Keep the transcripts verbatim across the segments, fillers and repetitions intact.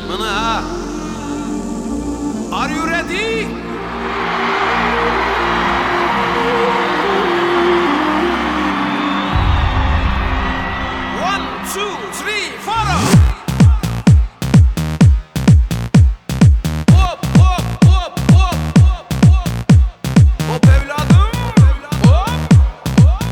Bunu ha. Are you ready? One, two, three, four. Hop hop hop hop hop hop. Hop evladım. Hop hop.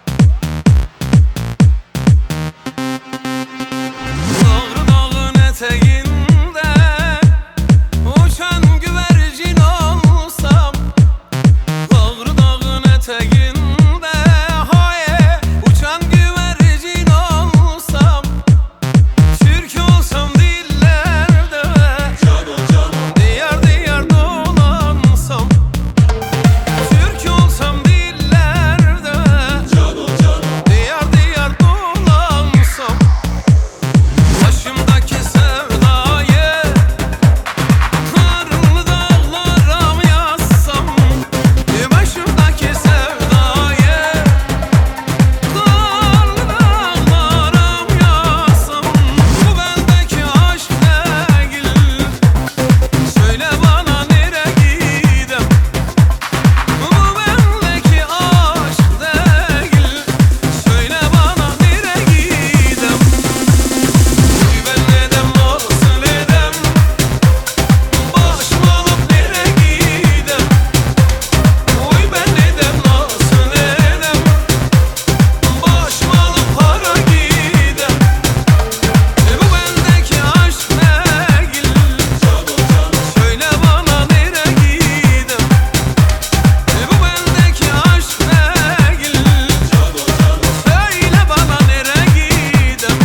Dağrı dağın eteğinde uçan güvercin olsam, dağrı dağın eteğinde haye uçan güvercin olsam, Türk olsam dillerde diyar diyar dolansam, Türk olsam dillerde diyar diyar dolansam, başımdaki sevdayı karlı dağlara mı yazsam, başımdaki sevdayı karlı dağlara mı yazsam, bu bendeki aşk değil, söyle bana nereye gidem, bu bendeki aşk değil, söyle bana nereye gidem, uy ben neden nasıl edem, başım alıp nereye gidem, uy ben neden nasıl edem, başım alıp para gidem, bu bendeki aşk değil, söyle bana nereye gidem, bu bendeki aşk değil, söyle bana nereye gidem.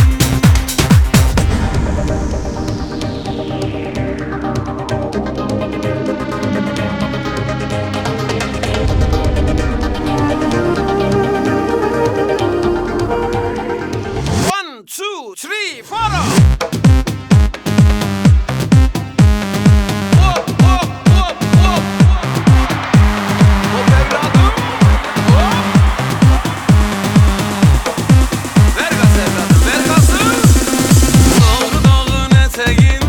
One, two, three, four. Hop hop hop hop. Hop evladım. Hop. Ver gaz evladım, ver gazı. Dağrı dağın eteğinde